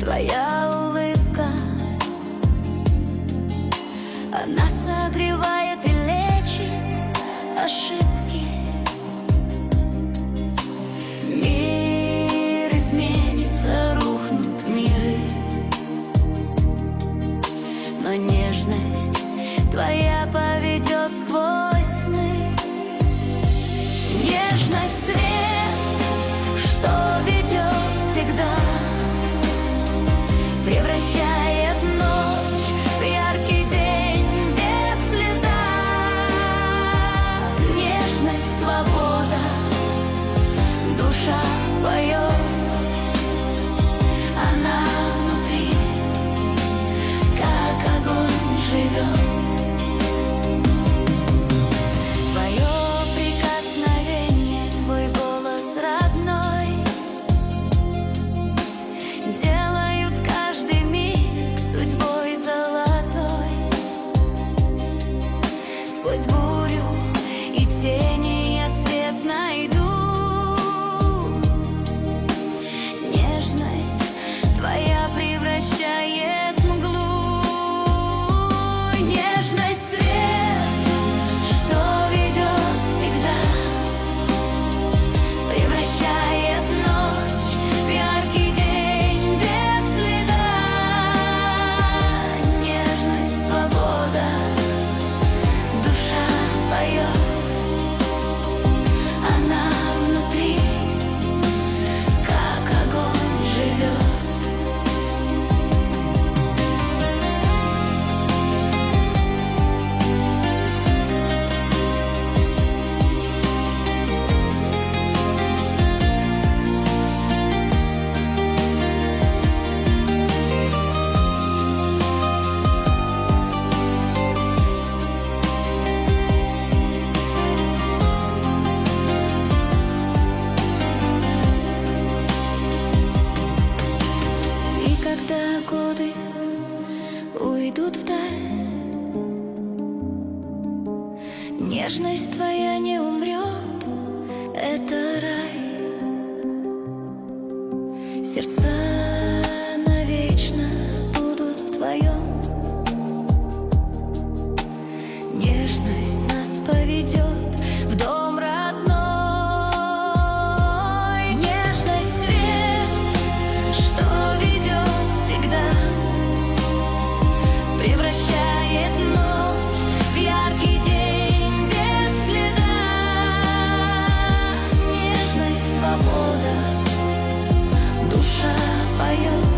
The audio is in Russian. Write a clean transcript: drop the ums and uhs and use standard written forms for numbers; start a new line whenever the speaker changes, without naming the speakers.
твоя улыбка, она согревает и лечит ошибки. Мир изменится, рухнут миры, но нежность твоя поведет сквозь сны. Нежность — свет, что ведет всегда, превращает ночь в яркий день без следа. Нежность — свобода, душа поет, она внутри, как огонь, живет. Сквозь бурю и тени я свет найду. Нежность твоя превращает мглу. Нежность — свет, что ведет всегда, превращает ночь в яркий день без следа. Нежность — свобода, поет, она внутри, как огонь, живет. Когда годы уйдут вдаль, нежность твоя не умрет, это рай. Сердца навечно будут в твоем. Нежность нас поведет в дом родной. Нежность — свет, что ведет всегда, превращает ночь в яркий день без следа. Нежность — свобода, душа поет.